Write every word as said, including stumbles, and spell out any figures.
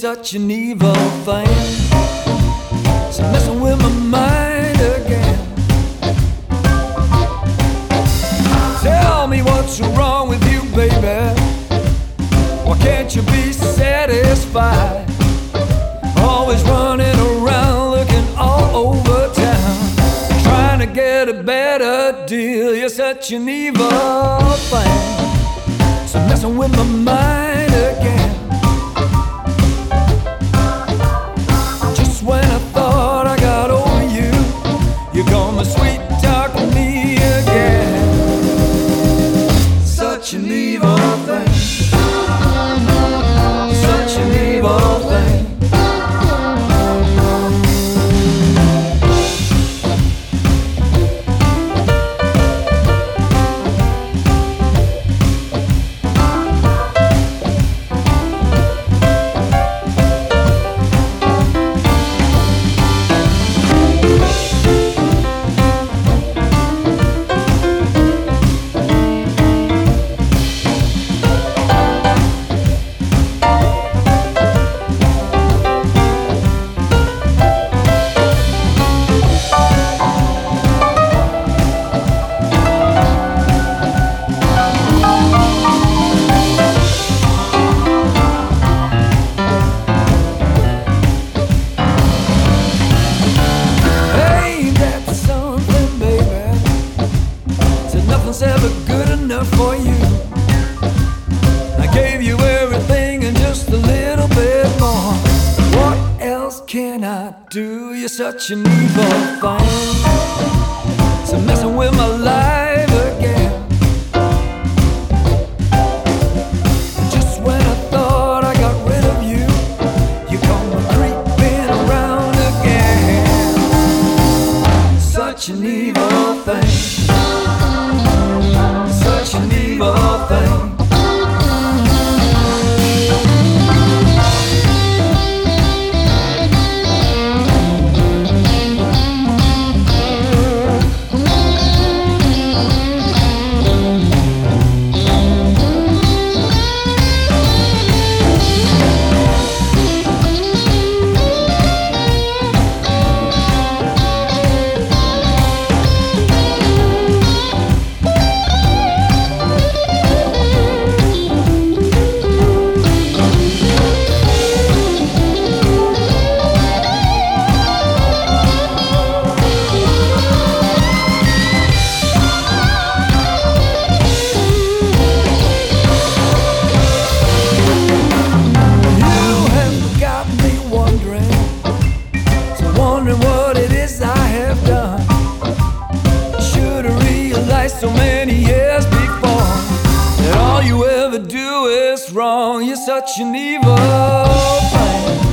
such an evil thing. So messing with my mind again. Tell me what's wrong with you, baby. Why can't you be satisfied? Always running around looking all over town, trying to get a better deal. You're such an evil thing. So messing with my mind again. Just when I thought I got over you, you're gonna sweet talk me again. Such an evil thing. Such an evil thing. Nothing's ever good enough for you. I gave you everything and just a little bit more. What else can I do? You're such an evil thing. So messing with my life again. Just when I thought I got rid of you, you come creeping around again. Such an evil thing. Such an evil thing. What it is I have done, should have realized so many years before that all you ever do is wrong. You're such an evil thing.